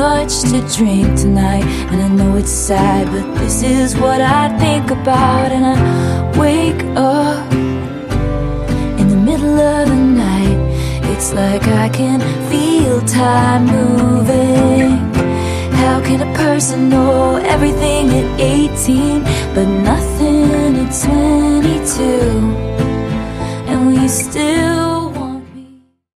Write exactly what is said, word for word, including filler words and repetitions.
much to drink tonight, and I know it's sad, but this is what I think about. And I wake up in the middle of the night. It's like I can feel time moving. How can a person know everything at eighteen?